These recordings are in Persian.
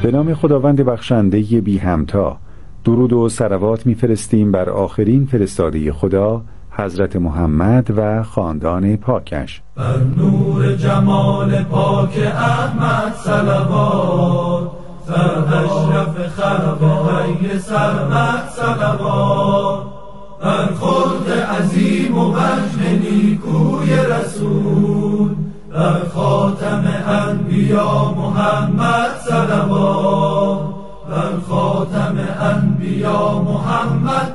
به نام خداوند بخشنده بی همتا، درود و صلوات میفرستیم بر آخرین فرستاده خدا، حضرت محمد و خاندان پاکش. بر نور جمال پاک احمد صلوات، سر اشرف خلق حی سرمد صلوات، بر خلق عظیم و وجه نیکوی رسول، بر خاتم انبیا محمد صلوات، بر خاتم انبیا محمد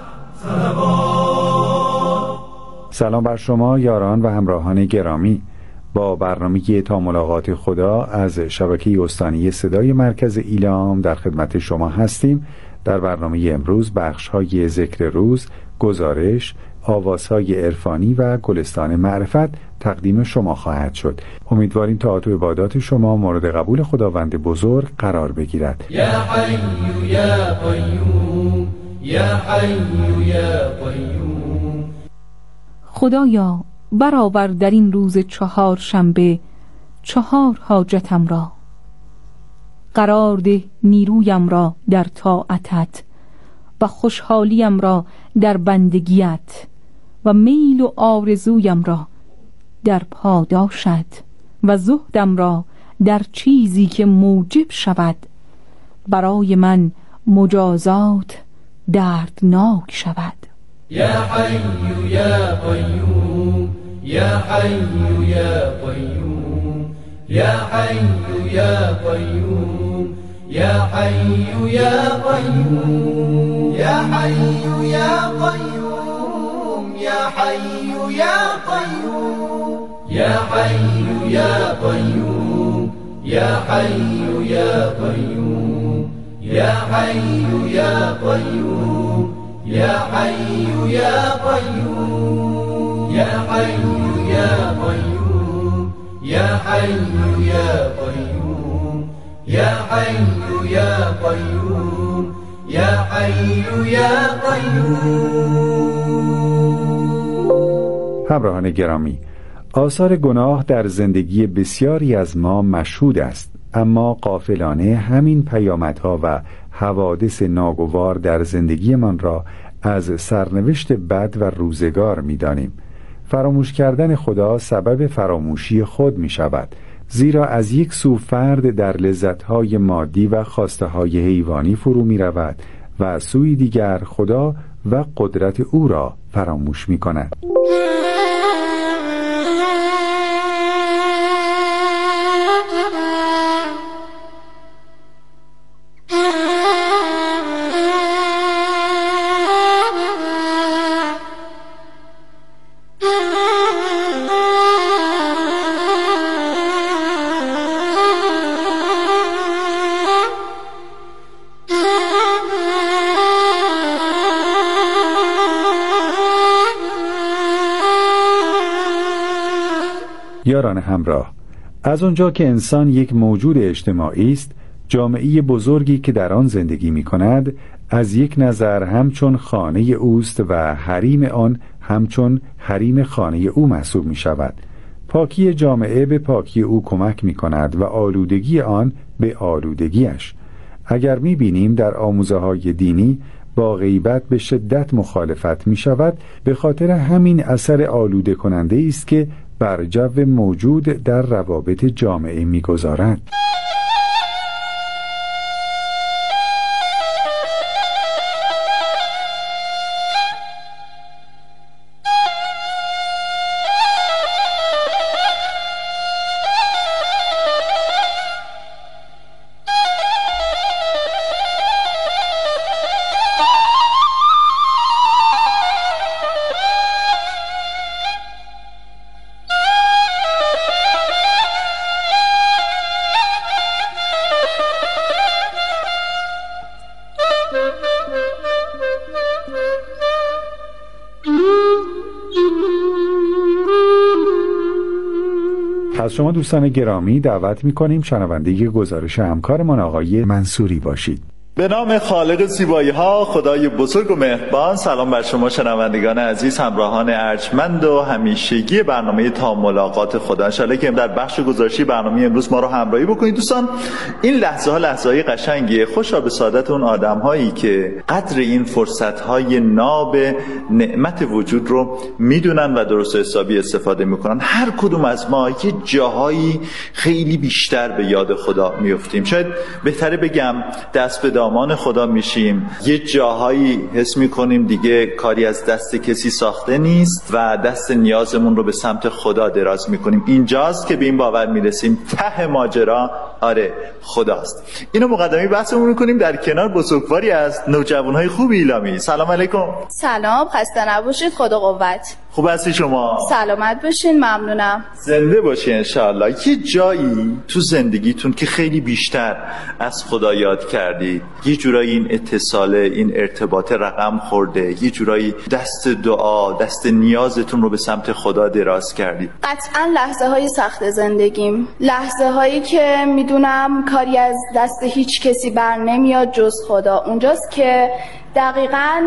صلوات. سلام بر شما یاران و همراهان گرامی. با برنامه تا ملاقات خدا از شبکه استانی صدای مرکز ایلام در خدمت شما هستیم. در برنامه امروز بخش‌های ذکر روز، گزارش، آوازهای عرفانی و گلستان معرفت تقدیم شما خواهد شد. امیدواریم طاعت و عبادات شما مورد قبول خداوند بزرگ قرار بگیرد. یا حی یا قیوم، یا حی یا قیوم. خدایا برآور در این روز چهارشنبه 4 حاجتم را، قرار ده نیرویم را در طاعتت و خوشحالیم را در بندگیت و میل و آرزویم را در پاداشت و زهدم را در چیزی که موجب شود برای من مجازات دردناک شود. یا حی یا قیوم، یا حی یا قیوم، یا حی یا قیوم، یا حی یا قیوم، یا حی یا قیوم، یا حی یا قیوم، یا حی یا قیوم، یا حی یا قیوم، یا حی یا قیوم، یا حی یا قیوم، یا حی یا قیوم، یا حی یا قیوم، یا حی یا قیوم، یا حی یا قیوم. همراهان گرامی، آثار گناه در زندگی بسیاری از ما مشهود است، اما غافلانه همین پیامدها و حوادث ناگوار در زندگیمان را از سرنوشت بد و روزگار می‌دانیم. فراموش کردن خدا سبب فراموشی خود می شود، زیرا از یک سو فرد در لذت‌های مادی و خواسته‌های حیوانی فرو می رود و از سوی دیگر خدا و قدرت او را فراموش می کند. یاران همراه، از آنجا که انسان یک موجود اجتماعی است، جامعه بزرگی که در آن زندگی می کند از یک نظر همچون خانه اوست و حریم آن همچون حریم خانه او محسوب می شود. پاکی جامعه به پاکی او کمک می کند و آلودگی آن به آلودگیش. اگر می بینیم در آموزه های دینی با غیبت به شدت مخالفت می شود، به خاطر همین اثر آلوده کننده است که بر جو موجود در روابط جامعه می‌گذارد. از شما دوستان گرامی دعوت می‌کنیم شنونده گزارش همکارمان آقای منصوری باشید. به نام خالق زیبایی ها، خدای بزرگ و مهربان. سلام بر شما شنوندگان عزیز، همراهان ارجمند و همیشگی برنامه تا ملاقات خدا. انشالله که در بخش گزارشی برنامه امروز ما رو همراهی بکنید. دوستان، این لحظه ها لحظه های قشنگیه. خوشا به سعادت اون آدم هایی که قدر این فرصت های ناب نعمت وجود رو میدونن و درست حسابی استفاده میکنن. هر کدوم از ما یه جاهایی خیلی بیشتر به یاد خدا میفتیم. شاید بهتره بگم دست به دامان خدا میشیم. یه جاهایی حس میکنیم دیگه کاری از دست کسی ساخته نیست و دست نیازمون رو به سمت خدا دراز میکنیم. اینجاست که به این باور میرسیم ته ماجرا آره خداست. اینو مقدمه بحثمون میکنیم در کنار بزرگواری از نوجوانهای خوب ایلامی. سلام علیکم. سلام، خسته نباشید. خدا قوت. خوب هستی شما؟ سلامت باشین، ممنونم. زنده باشین انشاءالله. یه جایی تو زندگیتون که خیلی بیشتر از خدا یاد کردید، یه جورایی این اتصال، این ارتباط رقم خورده، یه جورایی دست دعا، دست نیازتون رو به سمت خدا دراز کردید؟ قطعا لحظه های سخت زندگیم، لحظه هایی که میدونم کاری از دست هیچ کسی بر نمیاد جز خدا. اونجاست که دقیقاً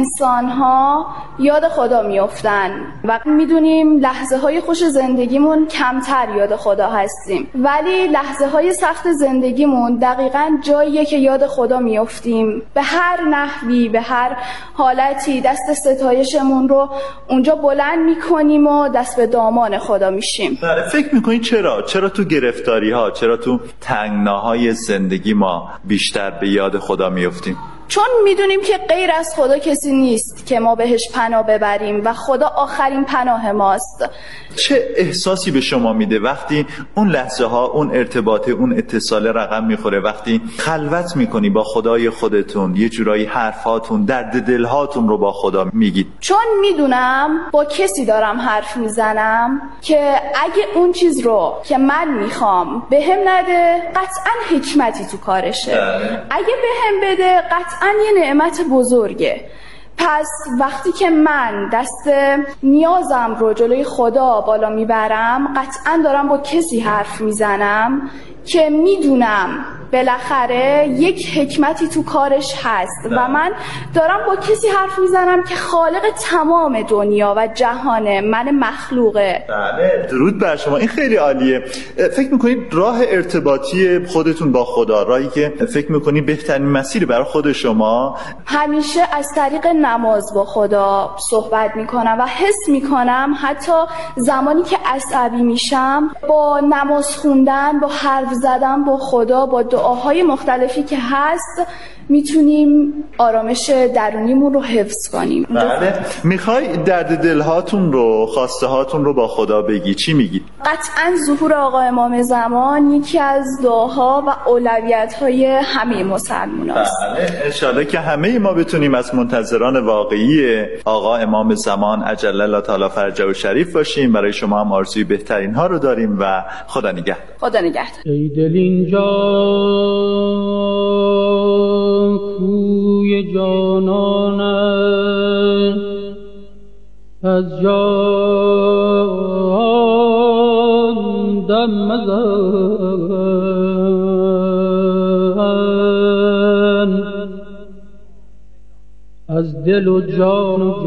انسان‌ها یاد خدا میافتن و میدونیم لحظه های خوش زندگیمون کمتر یاد خدا هستیم، ولی لحظه های سخت زندگیمون دقیقاً جاییه که یاد خدا میافتیم. به هر نحوی، به هر حالتی دست ستایشمون رو اونجا بلند میکنیم و دست به دامان خدا میشیم. فکر میکنید چرا تو گرفتاری ها، چرا تو تنگناهای زندگی ما بیشتر به یاد خدا میافتیم؟ چون میدونیم که غیر از خدا کسی نیست که ما بهش پناه ببریم و خدا آخرین پناه ماست. چه احساسی به شما میده وقتی اون لحظه ها، اون ارتباط، اون اتصال رقم میخوره، وقتی خلوت میکنی با خدای خودتون، یه جورایی حرفاتون، درد دلهاتون رو با خدا میگید؟ چون میدونم با کسی دارم حرف میزنم که اگه اون چیز رو که من میخوام بهم نده، قطعا حکمتی تو کارشه. اگه بهم بده، قطعا یه نعمت بزرگه. پس وقتی که من دست نیازم رو جلوی خدا بالا میبرم، قطعا دارم با کسی حرف میزنم که میدونم بالاخره یک حکمتی تو کارش هست و من دارم با کسی حرف میزنم که خالق تمام دنیا و جهانه، من مخلوقه. بله، درود بر شما. این خیلی عالیه. فکر میکنید راه ارتباطی خودتون با خدا، راهی که فکر میکنید بهترین مسیر برای خود شما؟ همیشه از طریق نماز با خدا صحبت میکنم و حس میکنم حتی زمانی که عصبی میشم، با نماز خوندن، با حرف زدن با خدا، با دعاهای مختلفی که هست، میتونیم آرامش درونیمون رو حفظ کنیم. بله. میخوای درد دلهاتون رو، خواسته هاتون رو با خدا بگی، چی میگی؟ قطعا ظهور آقا امام زمان یکی از دعاها و اولویت‌های همه مسلمان هست. بله، انشالله که همه ما بتونیم از منتظران واقعی آقا امام زمان عجل الله تعالی فرجه و شریف باشیم. برای شما هم آرزوی بهترین ها رو داریم و خدا نگهدار. خدا نگهدار. ای دل اینجا کوی جانانه، از جان دم مزن، از دل و جان و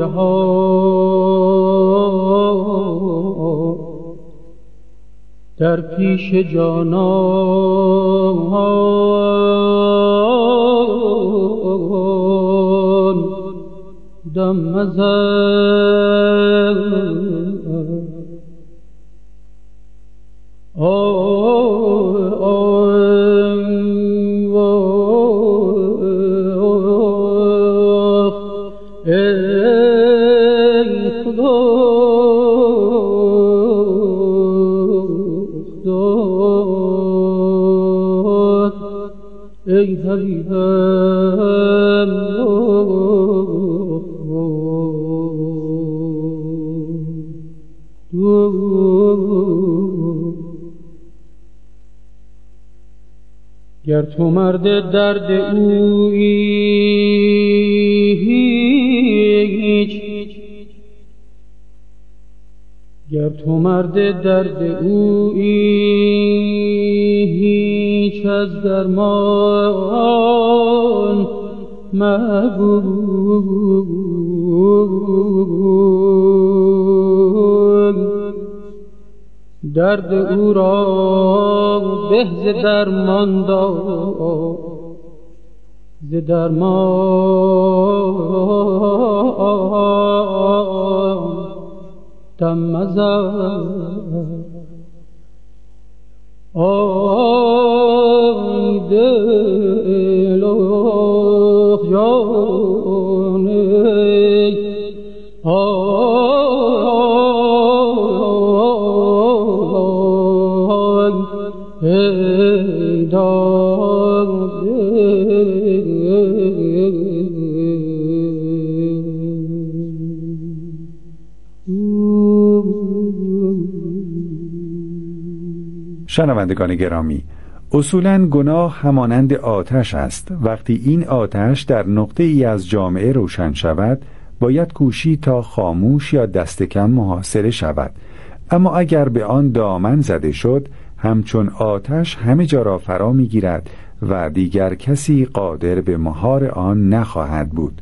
جهان در پیش جانان دم مزن. ای حبیبم گر تو مرد درد اویی گر تو مرد درد اویی هیچ از درمان جان مگو درد او را به ز درمان دار ز درمان دم مزن آی دل و جان ای داد شنوندگان گرامی، اصولاً گناه همانند آتش است. وقتی این آتش در نقطه ای از جامعه روشن شود، باید کوشید تا خاموش یا دست کم محاصره شود. اما اگر به آن دامن زده شد، همچون آتش همه جا را فرا می‌گیرد و دیگر کسی قادر به مهار آن نخواهد بود.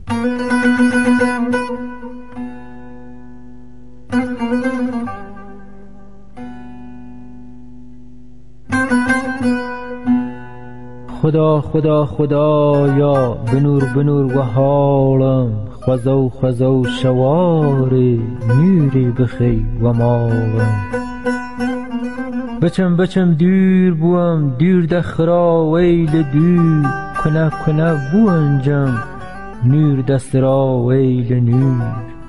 خدا خدا خدایا بنور و حالم خوزو شواری نوری بخی و مالم بچم دور بوم دور دخرا ویل دور کنه بو انجم نور دست را ویل نور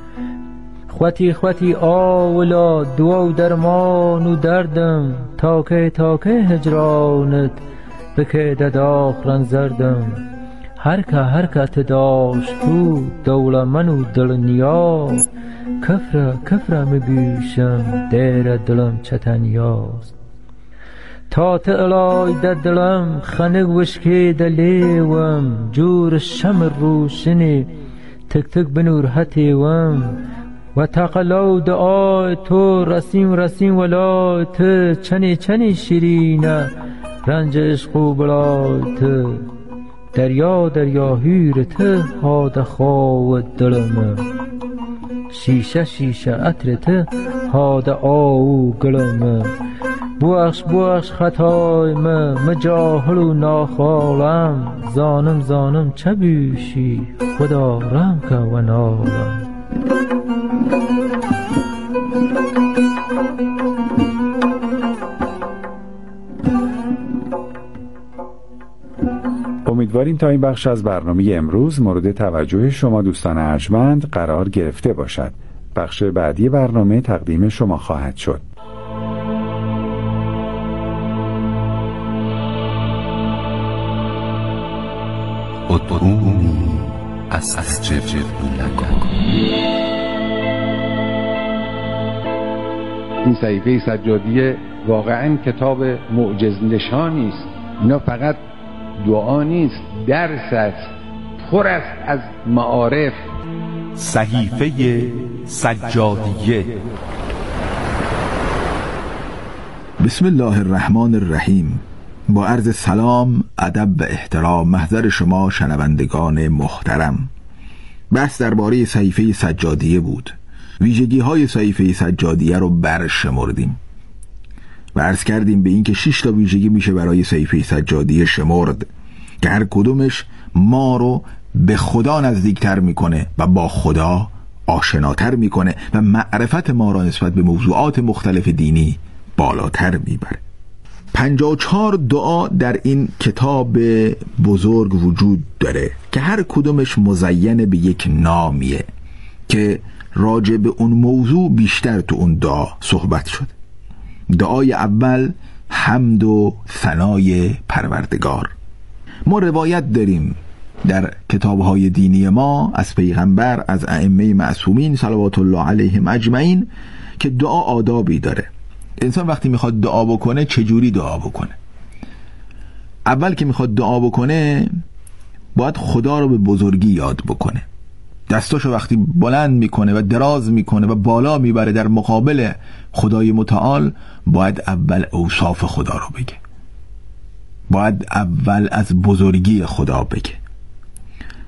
خواتی آولا دعا و درمان و دردم تاکه هجرانت بکه داخران زردم هر که تداشت تو دولا منو دل نیاز کفره مبیشم دیر دلم چتنیاز تا تلای دلم خنق وشکی دلیوم جور شم روشنی تک بنور حتیوم و تقلو دعای تو رسیم ولای تو چنی شیرینه رنج عشق و بلایت دریا هیرت هاد خواه دلم شیشه عطرت هاد آو گلم بوخش خطای مجاهل و ناخالم زانم چه بیشی خدا رحم که و نالم امیدواریم تا این بخش از برنامه امروز مورد توجه شما دوستان ارجمند قرار گرفته باشد. بخش بعدی برنامه تقدیم شما خواهد شد. ادعونی استجب لکم. این صحیفه سجادیه واقعا کتاب معجز نشانی است. اینا فقط دعا نیست، درس است، پر است از معارف. صحیفه سجادیه. بسم الله الرحمن الرحیم. با عرض سلام، ادب و احترام محضر شما شنوندگان محترم. بحث درباره صحیفه سجادیه بود. ویژگی های صحیفه سجادیه رو برشمردیم و عرض کردیم به این که 6 تا ویژگی میشه برای صحیفه سجادیه شمرد که هر کدومش ما رو به خدا نزدیکتر میکنه و با خدا آشناتر میکنه و معرفت ما را نسبت به موضوعات مختلف دینی بالاتر میبره. 54 دعا در این کتاب بزرگ وجود داره که هر کدومش مزین به یک نامیه که راجع به اون موضوع بیشتر تو اون دعا صحبت شد. دعای اول حمد و ثنای پروردگار. ما روایت داریم در کتاب‌های دینی ما از پیغمبر، از ائمه معصومین صلوات الله علیهم اجمعین که دعا آدابی داره. انسان وقتی میخواد دعا بکنه چجوری دعا بکنه؟ اول که میخواد دعا بکنه باید خدا رو به بزرگی یاد بکنه. دستاشو وقتی بلند میکنه و دراز میکنه و بالا میبره در مقابل خدای متعال، باید اول اوصاف خدا رو بگه، باید اول از بزرگی خدا بگه.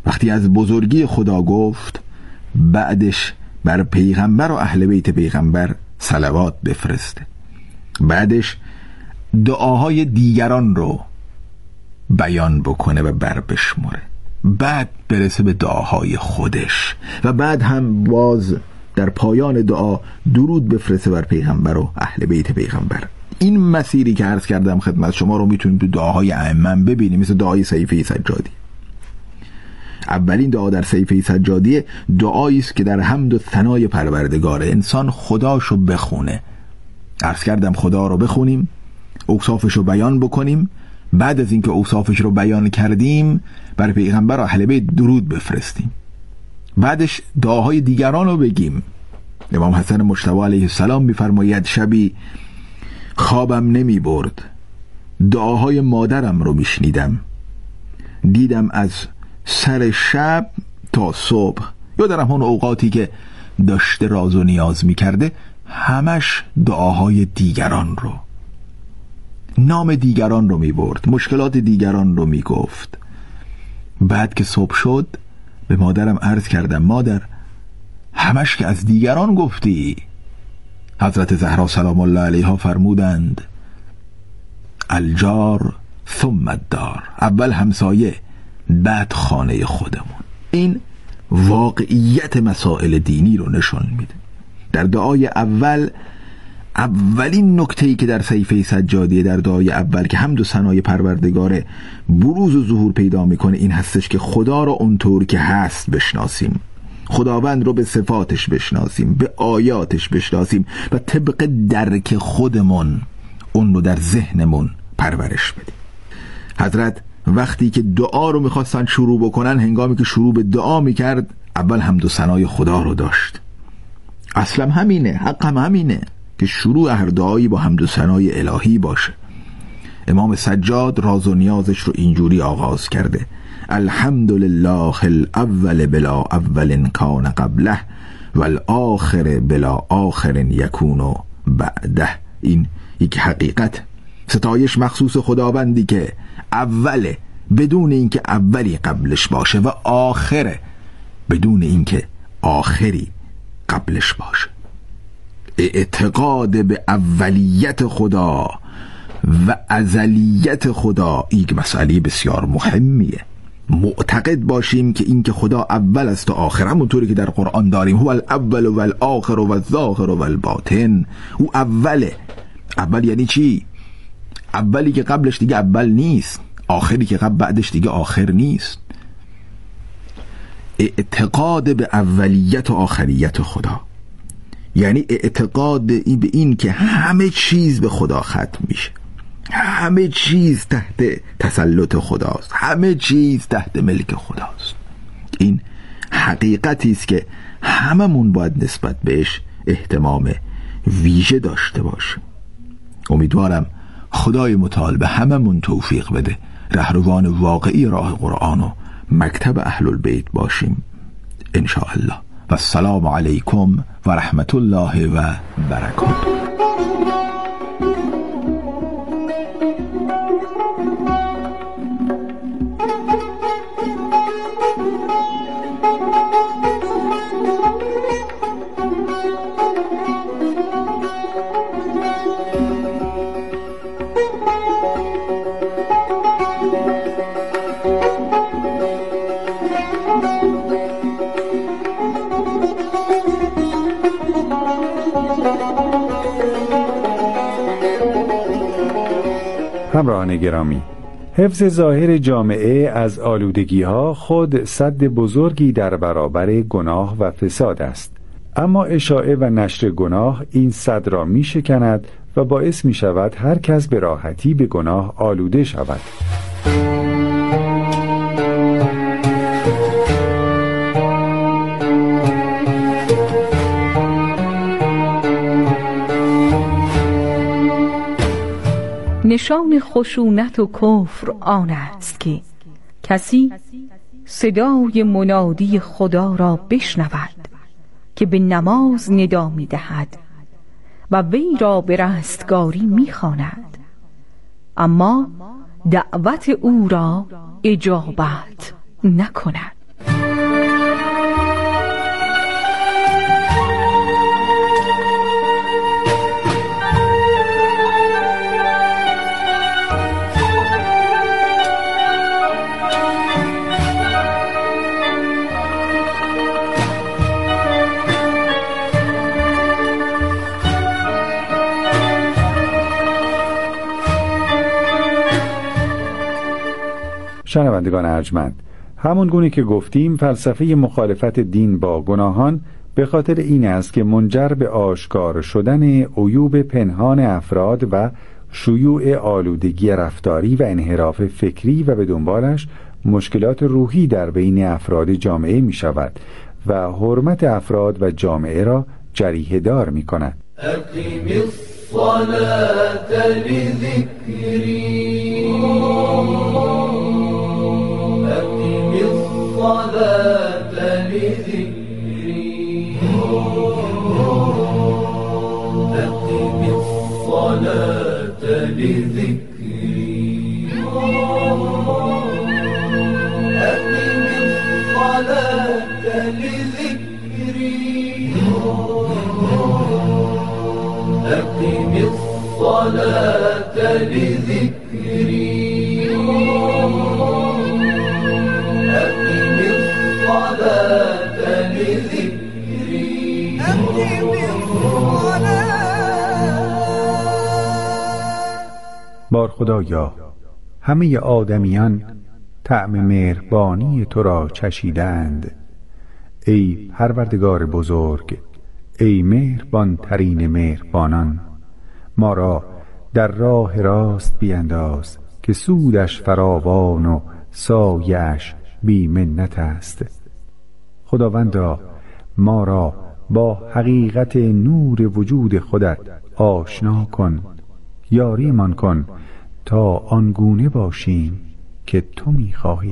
وقتی از بزرگی خدا گفت، بعدش بر پیغمبر و اهل بیت پیغمبر صلوات بفرسته، بعدش دعاهای دیگران رو بیان بکنه و بر بشمره، بعد برسه به دعاهای خودش و بعد هم باز در پایان دعا درود بفرسته بر پیغمبر و اهل بیت پیغمبر. این مسیری که عرض کردم خدمت شما رو میتونید تو دعاهای ائمه ببینید، مثل دعای صحیفه سجادی. اولین دعا در صحیفه سجادی دعایی است که در حمد و ثنای پروردگار انسان خداشو بخونه. عرض کردم خدا رو بخونیم، اوصافش رو بیان بکنیم، بعد از اینکه اوصافش رو بیان کردیم بر پیغمبر و اهل بیت درود بفرستیم، بعدش دعاهای دیگران رو بگیم. امام حسن مجتبی علیه السلام می‌فرماید شبی خوابم نمی برد، دعاهای مادرم رو میشنیدم، دیدم از سر شب تا صبح، یا در همون اوقاتی که داشته راز و نیاز میکرده، همش دعاهای دیگران رو، نام دیگران رو میبرد، مشکلات دیگران رو میگفت. بعد که صبح شد به مادرم عرض کردم مادر همش که از دیگران گفتی. حضرت زهرا سلام الله علیها فرمودند الجار ثم الدار، اول همسایه بعد خانه خودمون. این واقعیت مسائل دینی رو نشون میده. در دعای اولین نکته‌ای که در صحیفه سجادیه در دعای اول که حمد و ثنای پروردگار بروز و ظهور پیدا میکنه این هستش که خدا رو اونطور که هست بشناسیم، خداوند رو به صفاتش بشناسیم، به آیاتش بشناسیم و طبق درک خودمون اون رو در ذهنمون پرورش بدیم. حضرت وقتی که دعا رو میخواستن شروع بکنن، هنگامی که شروع به دعا میکرد اول حمد و ثنای خدا رو داشت. اصلا همینه، حقم همینه که شروع هر دعایی با حمد و ثنای الهی باشه. امام سجاد راز و نیازش رو اینجوری آغاز کرده الحمد لله الاول بلا اول کان قبله والآخر بلا آخر یکون بعده. این یک حقیقت، ستایش مخصوص خداوندی که اوله بدون اینکه اولی قبلش باشه و آخره بدون اینکه آخری قبلش باشه. اعتقاد به اولیت خدا و ازلیت خدا یک مسئله بسیار مهمیه. معتقد باشیم که این که خدا اول است و آخر، همونطوری که در قرآن داریم هو الاول و الاخر و الظاهر و الباطن. او اوله. اول یعنی چی؟ اولی که قبلش دیگه اول نیست، آخری که بعدش دیگه آخر نیست. اعتقاد به اولیت و آخریت خدا یعنی اعتقاد به این که همه چیز به خدا ختم میشه، همه چیز تحت تسلط خداست، همه چیز تحت ملک خداست. این حقیقتی است که هممون باید نسبت بهش اهتمام ویژه داشته باشیم. امیدوارم خدای متعال به هممون توفیق بده رهروان واقعی راه قرآن و مکتب اهل البیت باشیم ان شاء الله. و السلام علیکم و رحمت الله و برکاته. همراهان گرامی، حفظ ظاهر جامعه از آلودگی‌ها خود سد بزرگی در برابر گناه و فساد است، اما اشاعه و نشر گناه این سد را می‌شکند و باعث می‌شود هر کس به راحتی به گناه آلوده شود. نشان خشونت و کفر آن است که کسی صدای منادی خدا را بشنود که به نماز ندا می دهد و وی را به رستگاری می خواند، اما دعوت او را اجابت نکند. شنوندگان ارجمند، همون گونه که گفتیم فلسفه مخالفت دین با گناهان به خاطر این است که منجر به آشکار شدن عیوب پنهان افراد و شیوع آلودگی رفتاری و انحراف فکری و به دنبالش مشکلات روحی در بین افراد جامعه می شود و حرمت افراد و جامعه را جریحه دار می کند. اقیم الصلاة لذکری اقیم الصلاة لذکری اقیم الصلاة لذکری اقیم الصلاة لذکری أقم الصلاة لذكري أقم الصلاة لذكري أقم الصلاة. بار خدایا، همه آدمیان طعم مهربانی تو را چشیدند. ای پروردگار بزرگ، ای مهربان ترین مهربانان، ما را در راه راست بینداز که سودش فراوان و سایش بی منت است. خداوندا، ما را با حقیقت نور وجود خودت آشنا کن، یاریمان کن تا آنگونه باشیم که تو می‌خواهی.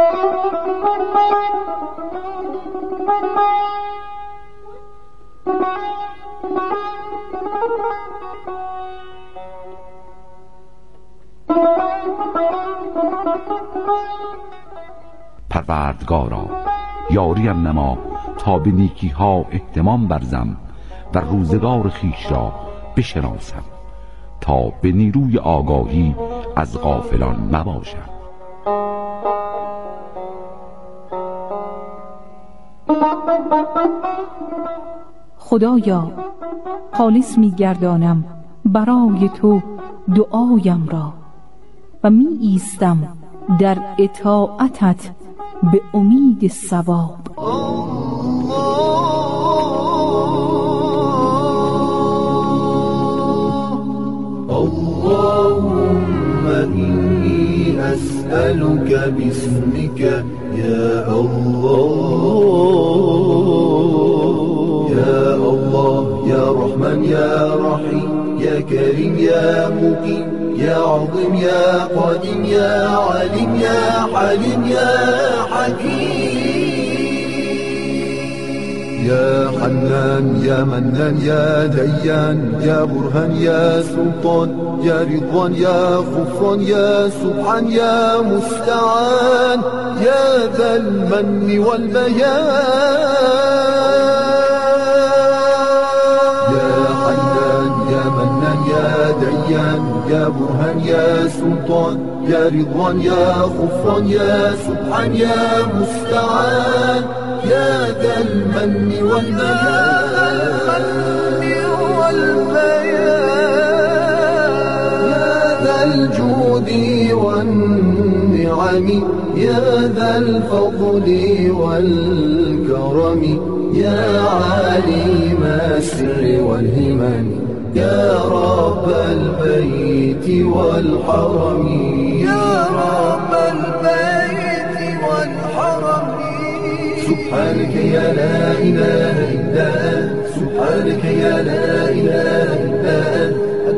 پروردگارا، یاریم نما تا به نیکی ها اهتمام ورزم و روزگار خویش را بشناسم، تا به نیروی آگاهی از غافلان نباشم. خدایا، خالص می‌گردانم برای تو دعایم را و می ایستم در اطاعتت به امید ثواب. اللهم إني أسألك باسمك يا الله يا الله يا رحمن يا رحيم يا كريم يا مقيم يا عظيم يا قديم يا عليم يا حليم يا حكيم يا حنان يا منان يا ديان يا برهان يا سلطان يا رضوان يا غفران يا سبحان يا مستعان يا ذا المن والبيان يا ديان يا برهان يا سلطان يا رضوان يا غفران يا سبحان يا مستعان يا ذا المن والبيان يا ذا الجود والنعم يا ذا الفضل والكرم يا عالم السر والهمم يا رب البيت والحرم يا رب البيت والحرم سبحانك يا لا إله إلا أنت سبحانك يا لا إله إلا أنت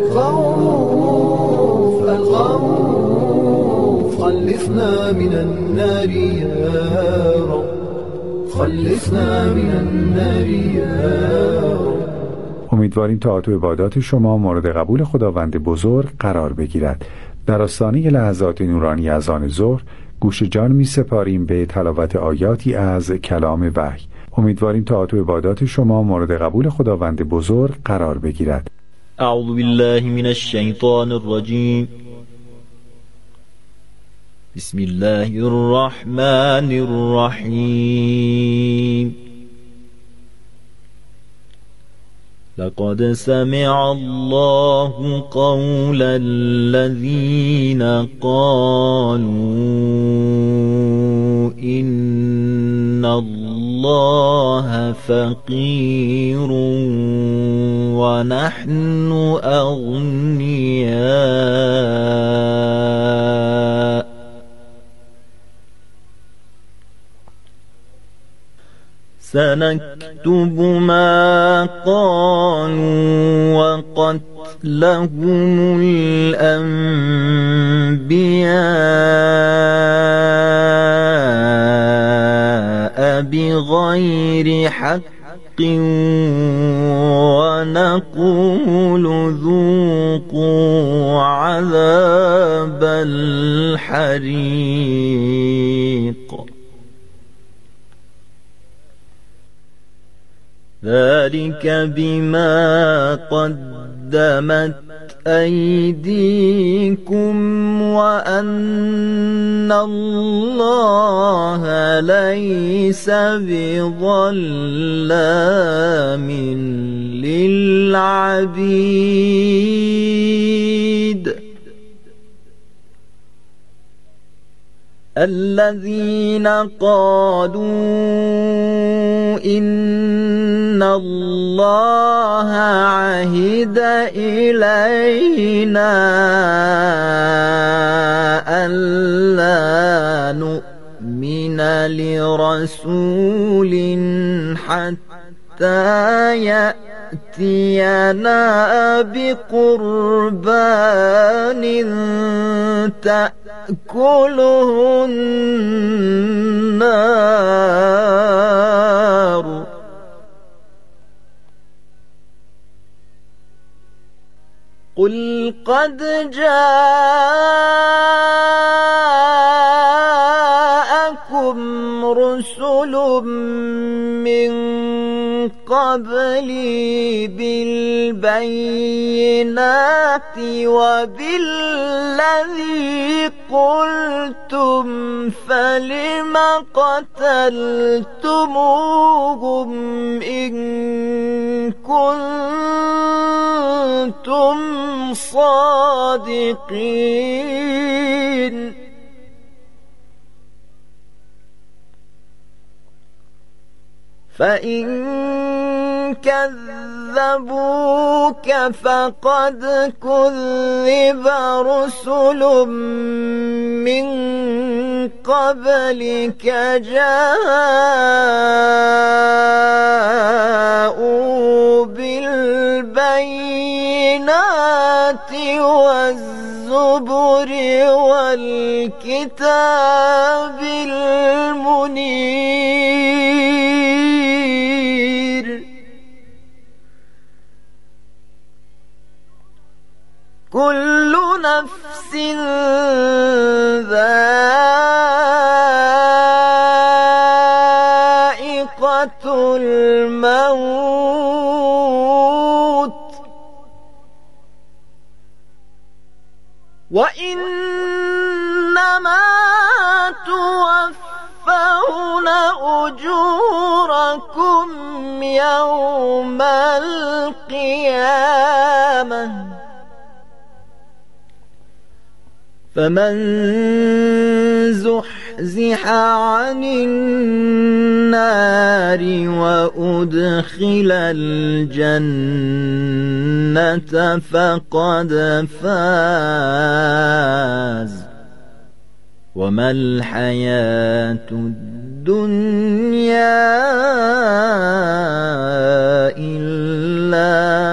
الغوث الغوث خلصنا من النار يا رب خلصنا من النار يا رب. امیدواریم طاعت و عبادات شما مورد قبول خداوند بزرگ قرار بگیرد. در آستانه لحظات نورانی از آن ظهر گوش جان می سپاریم به تلاوت آیاتی از کلام وحی. امیدواریم طاعت و عبادات شما مورد قبول خداوند بزرگ قرار بگیرد. اعوذ بالله من الشیطان الرجیم. بسم الله الرحمن الرحیم. لقد سمع الله قول الذين قالوا إن الله فقير ونحن أغنياء سنكتب ما قالوا وقتلهم الأنبياء بغير حق ونقول ذوقوا عذاب الحريق ذلك بما قدمت أيديكم وأن الله ليس بظلام للعبيد الذين قالوا إن الله عهد إلينا ألا نؤمن لرسول حتى يأتينا بقربان تأكله النار قل قد جاءكم رسل من قبلي بالبينات وبالذي قلتم فلم قتلتموهم إن كنتم صادقين فإن كذبوك فقد كذب رسل من قبلك جاءوا بالبينات والزبر والكتاب المنير كل نفس ذائقة الموت وإنما توفون أجوركم يوم القيامة فمن زحزح عن النار وأدخل الجنة فقد فاز وما الحياة الدنيا إلا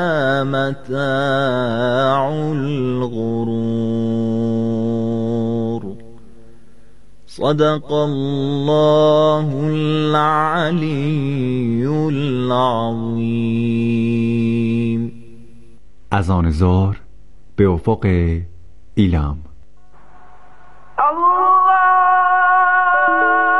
متاع الغرور صدق الله العلی العظیم. اذان ظهر به افق ایلام.